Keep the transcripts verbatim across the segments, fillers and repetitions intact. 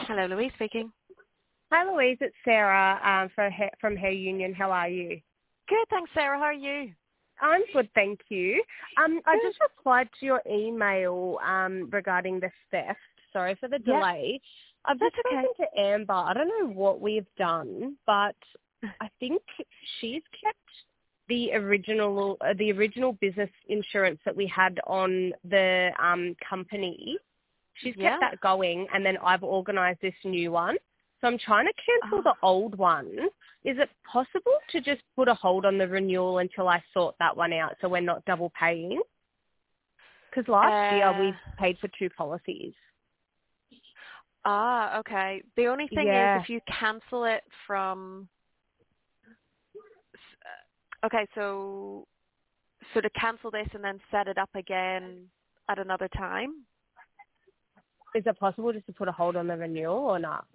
Hello, Louise speaking. Hi, Louise. It's Sarah um, for her, from Her Union. How are you? Good, thanks, Sarah. How are you? I'm good, thank you. Um, I Good. just replied to your email um, regarding the theft. Sorry for the Yeah, delay. I've just that's okay. spoken to Amber. I don't know what we've done, but I think she's kept the original uh, the original business insurance that we had on the um, company. She's Yeah. kept that going, and then I've organised this new one. So I'm trying to cancel Oh, the old one. Is it possible to just put a hold on the renewal until I sort that one out so we're not double paying? Because last year uh, we paid for two policies. ah, okay. The only thing is Yeah. if you cancel it from, uh, okay, so so to cancel this and then set it up again at another time. Is it possible just to put a hold on the renewal or not?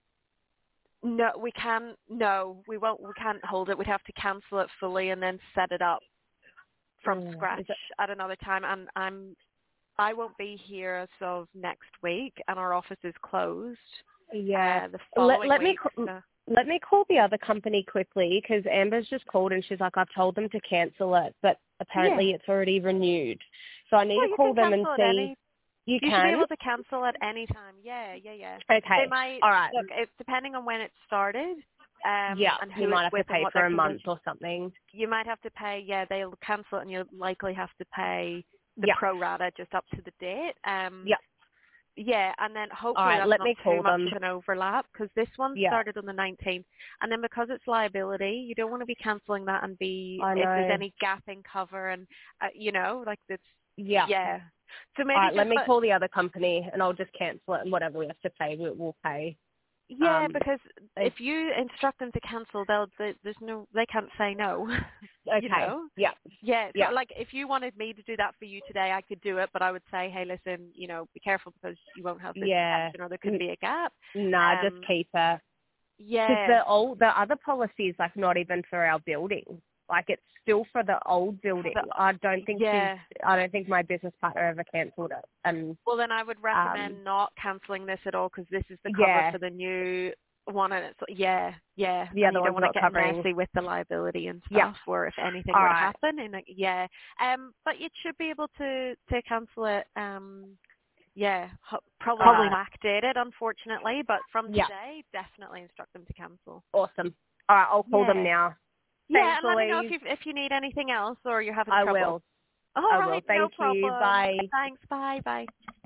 No, we can. No, we won't. We can't hold it. We'd have to cancel it fully and then set it up from Mm, scratch is it, at another time. And I'm I won't be here as of next week, and our office is closed yeah. uh, the Let, following let me week. ca- So. let me call the other company quickly because Amber's just called and she's like, I've told them to cancel it, but Yeah. apparently it's already renewed. So I need Well, to you call can them and cancel at see. any. You You should be can? able to cancel at any time. Yeah, yeah, yeah. They Okay. might All right. look. It's depending on when it started, um, Yeah, and you who might it's have to with and pay what for their a condition. month or something. You might have to pay. Yeah, they'll cancel it, and you'll likely have to pay the Yeah, pro rata just up to the date. Um, yeah. Yeah, and then All hopefully right, that's let not me too call much them. of an overlap because this one Yeah, started on the nineteenth, and then because it's liability, you don't want to be cancelling that and be I if there's know. any gap in cover and uh, you know like it's Yeah. yeah. So All maybe right, let just me but call the other company and I'll just cancel it and whatever we have to pay, we, we'll pay. yeah, Um, because they, if you instruct them to cancel, they'll they, there's no they can't say no, you okay. know. Yeah, Yeah, yeah. so like if you wanted me to do that for you today, I could do it, but I would say, hey, listen, you know, be careful because you won't have this Yeah. protection or there could N- be a gap. nah, just Um, keep her. Because yeah, the old, the other policy is like not even for our building. Like it's still for the old for building. the I don't think she's, yeah. I don't think my business partner ever cancelled it. And, Well, then I would um, recommend not cancelling this at all because this is the cover yeah, for the new one, and it's yeah, yeah, the and other you don't one's want to not get covering. messy with the liability and Yeah. stuff, or if anything All were to right. happen, and like, yeah, um, but you should be able to to cancel it. Um, yeah, ho- All probably right. backdated, unfortunately, but from Yeah. today, definitely instruct them to cancel. Awesome. All right, I'll call them Yeah, now. yeah, Thanks, and let me know if Louise. you if you need anything else or you're having I trouble. will. All I will. right, no Thank you. problem. Bye. Thanks. Bye. Bye.